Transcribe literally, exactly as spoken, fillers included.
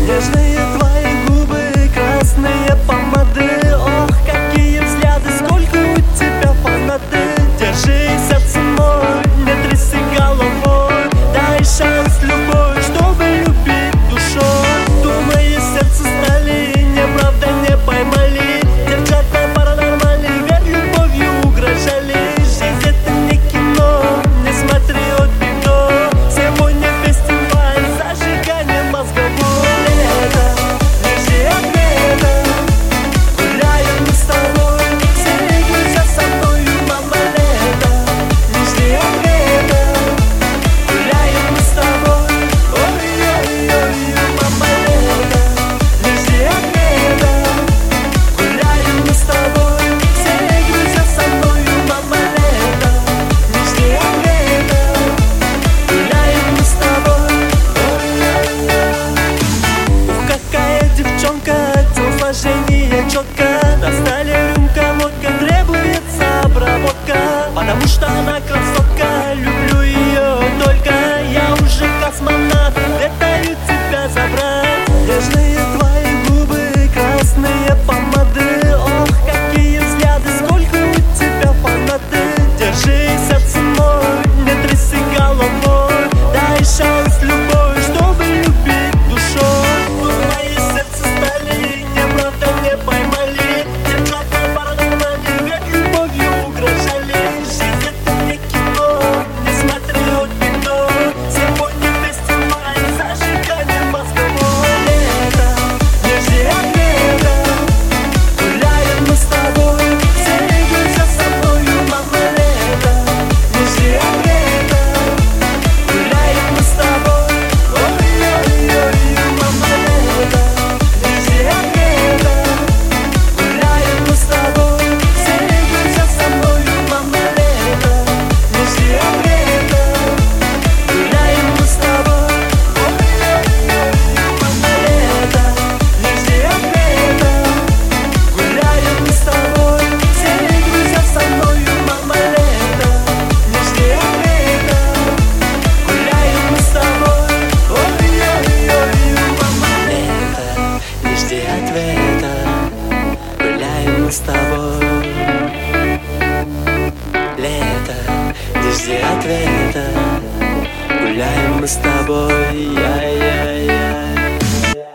Нежные твои губы, красные помады. Ох, какие взгляды, сколько у тебя фанаты. Держись, сердце мой, не тряси головой. Дай шанс любой, чтобы любить душой. Думаю, сердце стали, неправда не поймали. Девчата паранормальные, верь, любовью угрожали. Жизнь это не кино, не смотри от кино. Сегодня фестиваль, зажигание мозговой. Лето, не жди ответа. Гуляем мы с тобой, все друзья со мною, мама, лето. Не жди ответа. Гуляем мы с тобой, ой-ой-ой, мама, лето. Не жди ответа. Гуляем мы с тобой, все друзья со мною, мама, лето. Не жди ответа. Гуляем мы с тобой, ой-ой-ой. Ух, какая девчонка, телосложение четко. Достали рюмка, водка, требуется обработка. Потому что она красотка, люблю ее только. Я уже космонавт, летаю тебя забрать. Нежные твои губы, красные помады. Ох, какие взгляды, сколько у тебя фанаты. Держись, сердце мой, не тряси головой. Дай шанс любой, чтобы любить душой. Мои сердце стали, неправда не поймали. Девчата паранормальные, ведь любовью угрожали. Жизнь это не кино, не смотри от кино. Сегодня фестиваль, зажигание мозговой. Лето, не жди ответа. Гуляем мы с тобой, все друзья со мною, мама, лето. Не жди ответа. Гуляем мы с тобой, ой-ой-ой, мама, лето. Не жди ответа. Гуляем мы с тобой, все друзья со мною, мама, лето. Не жди ответа. Гуляем мы с тобой, ой-ой-ой, мама, лето. Не жди ответа. Гуляем мы с тобой, все друзья со мною, мама, лето. Не жди ответа. Гуляем мы с тобой, ой-ой-ой, мама, лето. Не жди ответа. Гуляем мы с тобой. Лето, не жди ответа. Гуляем мы с тобой. Я-я.